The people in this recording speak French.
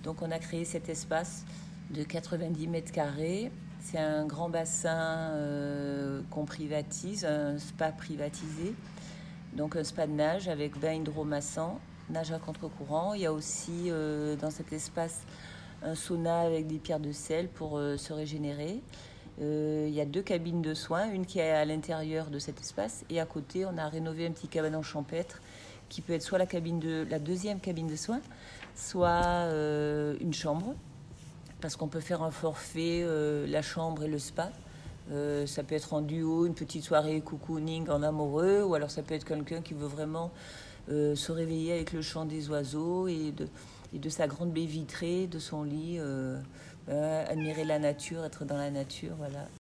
Donc on a créé cet espace de 90 mètres carrés. C'est un grand bassin qu'on privatise, un spa privatisé. Donc un spa de nage avec bain hydromassant, nage à contre-courant. Il y a aussi dans cet espace un sauna avec des pierres de sel pour se régénérer. Il y a 2 cabines de soins, une qui est à l'intérieur de cet espace et à côté on a rénové un petit cabanon champêtre qui peut être soit la deuxième cabine de soins, soit une chambre, parce qu'on peut faire un forfait, la chambre et le spa. Ça peut être en duo, une petite soirée cocooning en amoureux, ou alors ça peut être quelqu'un qui veut vraiment se réveiller avec le chant des oiseaux et de sa grande baie vitrée, de son lit, admirer la nature, être dans la nature, voilà.